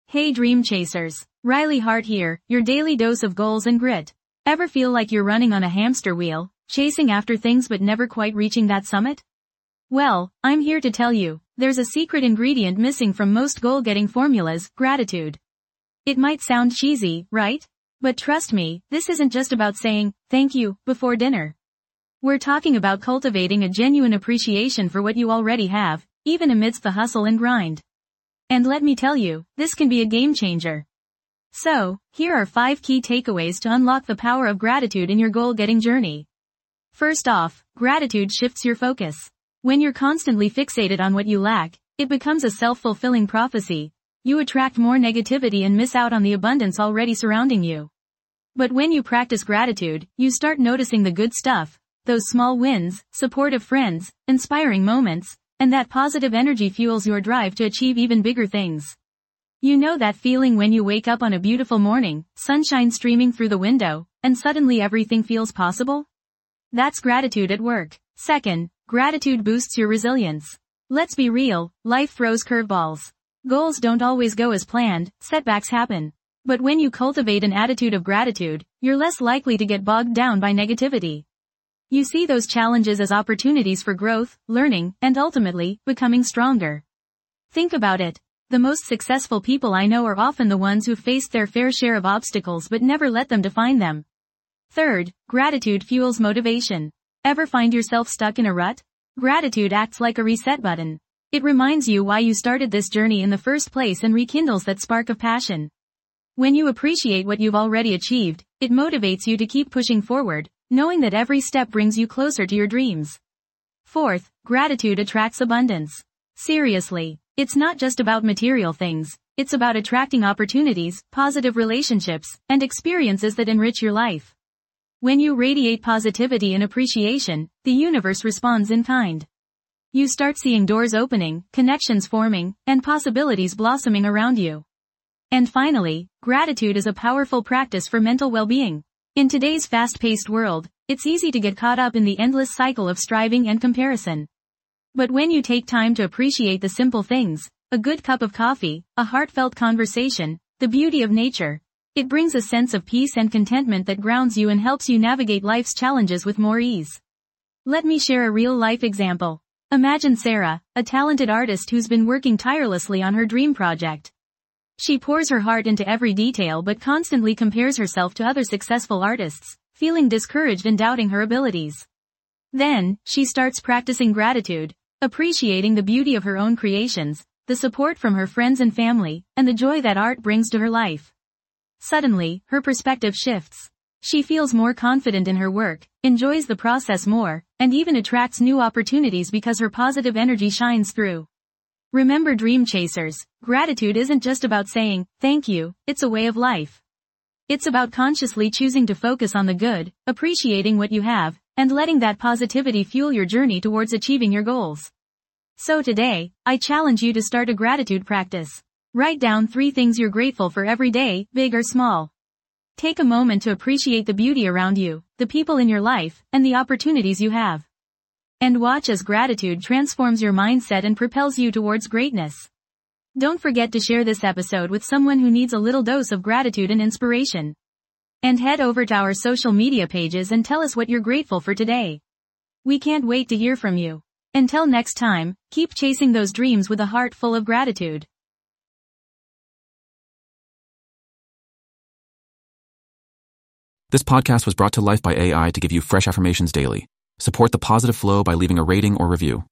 Hey dream chasers, Riley Hart here, your daily dose of goals and grit. Ever feel like you're running on a hamster wheel, chasing after things but never quite reaching that summit? Well, I'm here to tell you, there's a secret ingredient missing from most goal-getting formulas: gratitude. It might sound cheesy, right? But trust me, this isn't just about saying, thank you, before dinner. We're talking about cultivating a genuine appreciation for what you already have, even amidst the hustle and grind. And let me tell you, this can be a game changer. So, here are 5 key takeaways to unlock the power of gratitude in your goal-getting journey. First off, gratitude shifts your focus. When you're constantly fixated on what you lack, it becomes a self-fulfilling prophecy. You attract more negativity and miss out on the abundance already surrounding you. But when you practice gratitude, you start noticing the good stuff, those small wins, supportive friends, inspiring moments, and that positive energy fuels your drive to achieve even bigger things. You know that feeling when you wake up on a beautiful morning, sunshine streaming through the window, and suddenly everything feels possible? That's gratitude at work. Second, gratitude boosts your resilience. Let's be real, life throws curveballs. Goals don't always go as planned, setbacks happen. But when you cultivate an attitude of gratitude, you're less likely to get bogged down by negativity. You see those challenges as opportunities for growth, learning, and ultimately, becoming stronger. Think about it. The most successful people I know are often the ones who faced their fair share of obstacles but never let them define them. Third, gratitude fuels motivation. Ever find yourself stuck in a rut? Gratitude acts like a reset button. It reminds you why you started this journey in the first place and rekindles that spark of passion. When you appreciate what you've already achieved, it motivates you to keep pushing forward, knowing that every step brings you closer to your dreams. Fourth, gratitude attracts abundance. Seriously, it's not just about material things, it's about attracting opportunities, positive relationships, and experiences that enrich your life. When you radiate positivity and appreciation, the universe responds in kind. You start seeing doors opening, connections forming, and possibilities blossoming around you. And finally, gratitude is a powerful practice for mental well-being. In today's fast-paced world, it's easy to get caught up in the endless cycle of striving and comparison. But when you take time to appreciate the simple things, a good cup of coffee, a heartfelt conversation, the beauty of nature, it brings a sense of peace and contentment that grounds you and helps you navigate life's challenges with more ease. Let me share a real-life example. Imagine Sarah, a talented artist who's been working tirelessly on her dream project. She pours her heart into every detail but constantly compares herself to other successful artists, feeling discouraged and doubting her abilities. Then, she starts practicing gratitude, appreciating the beauty of her own creations, the support from her friends and family, and the joy that art brings to her life. Suddenly, her perspective shifts. She feels more confident in her work, enjoys the process more, and even attracts new opportunities because her positive energy shines through. Remember, dream chasers, gratitude isn't just about saying, thank you, it's a way of life. It's about consciously choosing to focus on the good, appreciating what you have, and letting that positivity fuel your journey towards achieving your goals. So today, I challenge you to start a gratitude practice. Write down 3 things you're grateful for every day, big or small. Take a moment to appreciate the beauty around you, the people in your life, and the opportunities you have. And watch as gratitude transforms your mindset and propels you towards greatness. Don't forget to share this episode with someone who needs a little dose of gratitude and inspiration. And head over to our social media pages and tell us what you're grateful for today. We can't wait to hear from you. Until next time, keep chasing those dreams with a heart full of gratitude. This podcast was brought to life by AI to give you fresh affirmations daily. Support the positive flow by leaving a rating or review.